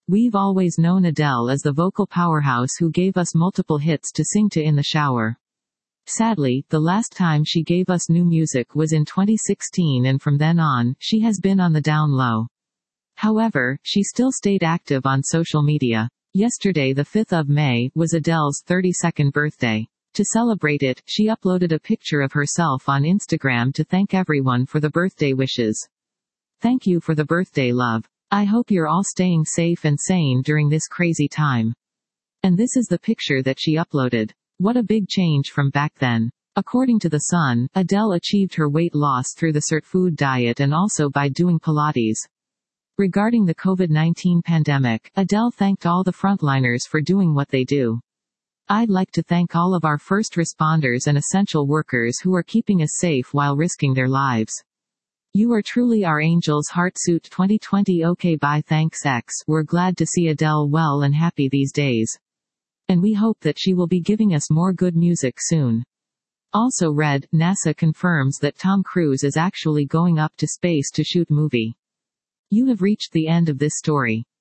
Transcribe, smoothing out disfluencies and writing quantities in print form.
We've always known Adele as the vocal powerhouse who gave us multiple hits to sing to in the shower. Sadly, the last time she gave us new music was in 2016, and from then on, she has been on the down low. However, she still stayed active on social media. Yesterday, the 5th of May, was Adele's 32nd birthday. To celebrate it, she uploaded a picture of herself on Instagram to thank everyone for the birthday wishes. Thank you for the birthday love. I hope you're all staying safe and sane during this crazy time. And this is the picture that she uploaded. What a big change from back then. According to The Sun, Adele achieved her weight loss through the CERT food diet and also by doing Pilates. Regarding the COVID-19 pandemic, Adele thanked all the frontliners for doing what they do. I'd like to thank all of our first responders and essential workers who are keeping us safe while risking their lives. You are truly our angels. Heartsuit 2020. Okay, bye. Thanks X. We're glad to see Adele well and happy these days. And we hope that she will be giving us more good music soon. Also read, NASA confirms that Tom Cruise is actually going up to space to shoot movie. You have reached the end of this story.